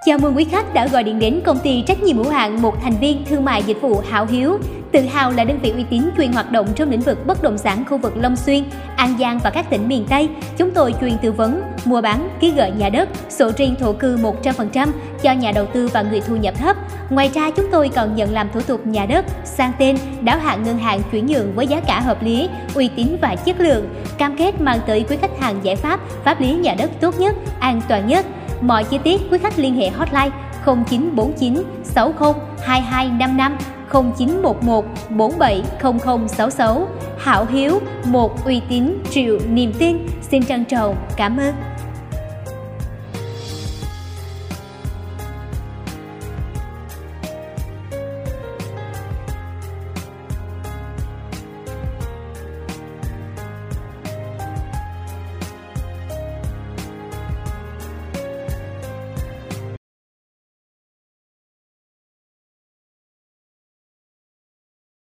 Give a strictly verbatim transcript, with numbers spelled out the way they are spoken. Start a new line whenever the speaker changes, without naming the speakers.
Chào mừng quý khách đã gọi điện đến công ty trách nhiệm hữu hạn một thành viên thương mại dịch vụ Hảo Hiếu. Tự hào là đơn vị uy tín chuyên hoạt động trong lĩnh vực bất động sản khu vực Long Xuyên, An Giang và các tỉnh miền Tây. Chúng tôi chuyên tư vấn, mua bán, ký gửi nhà đất, sổ riêng thổ cư một trăm phần trăm cho nhà đầu tư và người thu nhập thấp. Ngoài ra, chúng tôi còn nhận làm thủ tục nhà đất, sang tên, đáo hạn ngân hàng chuyển nhượng với giá cả hợp lý, uy tín và chất lượng. Cam kết mang tới quý khách hàng giải pháp pháp lý nhà đất tốt nhất, an toàn nhất. Mọi chi tiết quý khách liên hệ hotline không chín bốn chín sáu không hai hai năm năm, không chín một một bốn bảy không không sáu sáu. Hảo Hiếu, một uy tín triệu niềm tin. Xin trân trọng cảm ơn.